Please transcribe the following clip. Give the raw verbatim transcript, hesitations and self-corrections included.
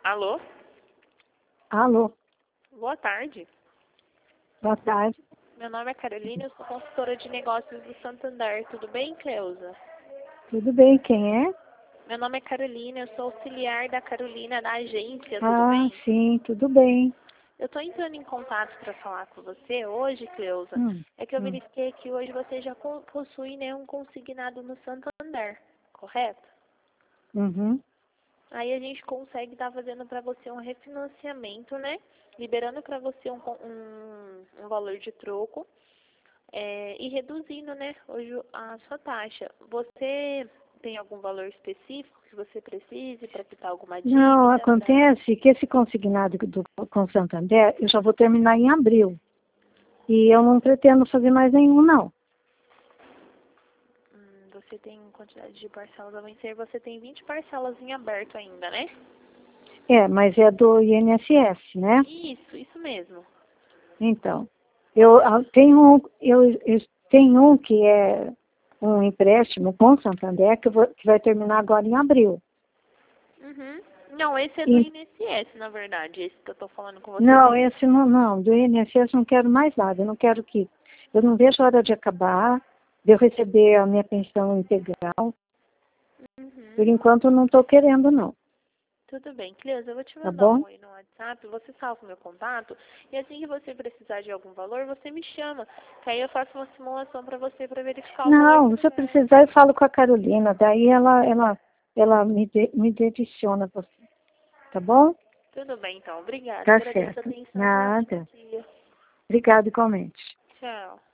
Alô? Alô, Boa tarde. boa tarde. Meu nome é Carolina, eu sou consultora de negócios do Santander. Tudo bem, Cleusa? Tudo bem, quem é? Meu nome é Carolina, eu sou auxiliar da Carolina da agência. Tudo Ah, bem? sim, tudo bem. Eu estou entrando em contato para falar com você hoje, Cleusa. Hum, É que eu hum. verifiquei que hoje você já co- possui, né, um consignado no Santander, correto? Uhum. Aí a gente consegue estar fazendo para você um refinanciamento, né? Liberando para você um, co- um, um valor de troco é, e reduzindo, né, hoje a sua taxa. Você tem algum valor específico que você precise para quitar alguma Não, dívida? Pra... acontece que esse consignado do, com Santander, eu já vou terminar em abril. E eu não pretendo fazer mais nenhum, não. Hum, você tem quantidade de parcelas a vencer, você tem vinte parcelas em aberto ainda, né? É, mas é do I N S S, né? Isso, isso mesmo. Então, eu ah, tenho, um- eu, eu tenho um que é um empréstimo com Santander que, eu vou- que vai terminar agora em abril. Uhum. Não, esse é do E, I N S S, na verdade, esse que eu tô falando com você. não, esse não, não, do I N S S não quero mais nada, eu não quero que, eu não vejo a hora de acabar, de eu receber a minha pensão integral, por Uhum. enquanto eu não estou querendo não, Tudo bem, Cleusa, eu vou te tá mandar um bom? oi no WhatsApp, você salva o meu contato, e assim que você precisar de algum valor, você me chama, que aí eu faço uma simulação para você para verificar o valor Não, se eu correto. precisar eu falo com a Carolina, daí ela, ela, ela me, de, me direciona você, tá bom? Tudo bem, então, obrigada, Tá agradeço a certo, atenção, tenha um lindo nada, dia. obrigado igualmente. Tchau.